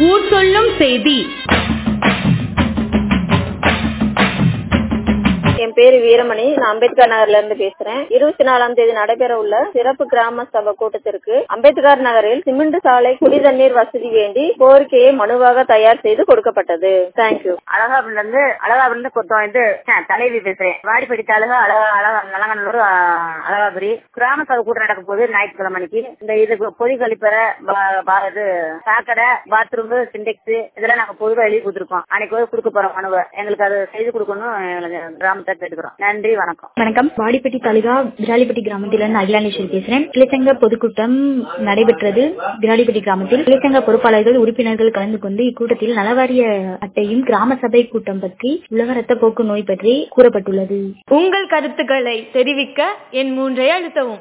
ஊர் சொல்லும் செய்தி. என் பேரு வீரமணி. நான் அம்பேத்கர் நகர்ல இருந்து பேசுறேன். 24ஆம் தேதி நடைபெற உள்ள சிறப்பு கிராம சபை கூட்டத்திற்கு அம்பேத்கர் நகரில் சிமெண்ட் சாலை, குடிதண்ணீர் வசதி வேண்டி கோரிக்கையை மனுவாக தயார் செய்து கொடுக்கப்பட்டது. தேங்க்யூ. அழகாபுரிலிருந்து தலைவி பேசுறேன். வாடிப்பட்டி தாலுகா அழகானூர் அழகாபுரி. கிராம சபை கூட்டம் நடக்கும் போது ஞாயிற்றுக்கிழமை அன்னைக்கு இந்த இதுக்கு பொது கழிப்பறை, சாக்கடை, பாத்ரூம், சிண்டெக்ஸ் இதெல்லாம் நாங்க பொதுவாக எழுதி கொடுத்துருக்கோம். அன்னைக்கு கொடுக்க போறோம் மனுவை. எங்களுக்கு அது செய்து கொடுக்கணும் கிராமத்தை கேட்டுக்கிறோம். நன்றி, வணக்கம். வணக்கம். வாடிப்பட்டி தாலுகா விராலிப்பட்டி கிராமத்திலிருந்து அகிலாண்டேஸ்வரி பேசுறேன். கிளைச்சங்க பொதுக்கூட்டம் நடைபெற்றது. விராலிப்பட்டி கிராமத்தில் கிளைச்சங்க பொறுப்பாளர்கள், உறுப்பினர்கள் கலந்து கொண்டு இக்கூட்டத்தில் நலவாரிய அட்டையும் கிராம சபை கூட்டம் பற்றி, உலக ரத்த போக்கு நோய் பற்றி கூறப்பட்டுள்ளது. உங்கள் கருத்துக்களை தெரிவிக்க என் 3 அழுத்தவும்.